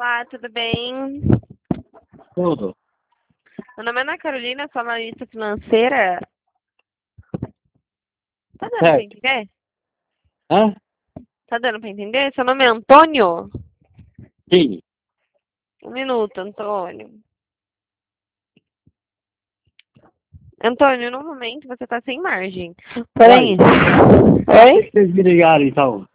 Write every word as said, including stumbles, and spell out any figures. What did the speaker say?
Olá, tudo bem? Tudo. Meu nome é Ana Carolina, sou analista financeira. Tá dando pra Certo. entender? Hã? Tá dando pra entender? Seu nome é Antônio? Sim. Um minuto, Antônio. Antônio, no momento você tá sem margem. Uai, Porém. pra que Oi? vocês me ligaram então?